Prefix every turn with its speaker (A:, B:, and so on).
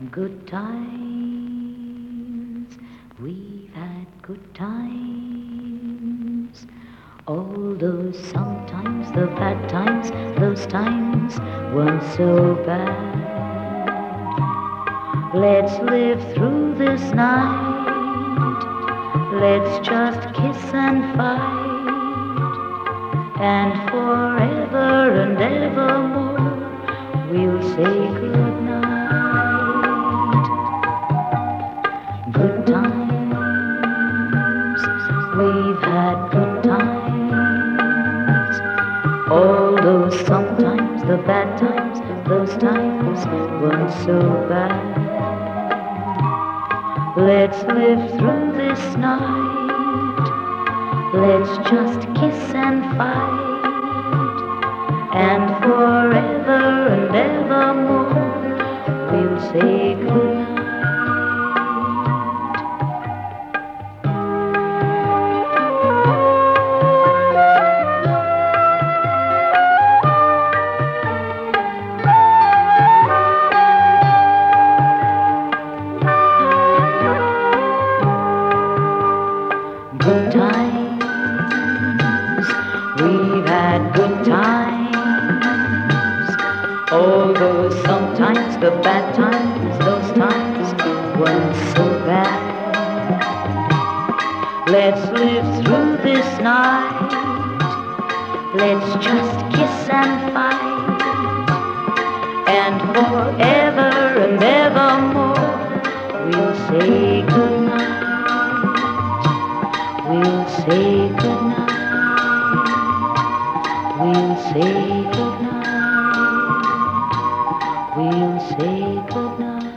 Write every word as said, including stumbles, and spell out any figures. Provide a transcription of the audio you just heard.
A: Good times, we've had good times. All those sometimes, the bad times, those times weren't so bad. Let's live through this night. Let's just kiss and fight. And forever and evermore we'll say good night. Good times, we've had good times. All those sometimes, the bad times, those times weren't so bad. Let's live through this night. Let's just kiss and fight. And forever and evermore we'll say good night. Good times, we've had good times. All those sometimes, the bad times, those times weren't so bad. Let's live through this night. Let's just kiss and fight. And forever and evermore we'll say good night. We'll say good night. We'll say good night. We'll say good night.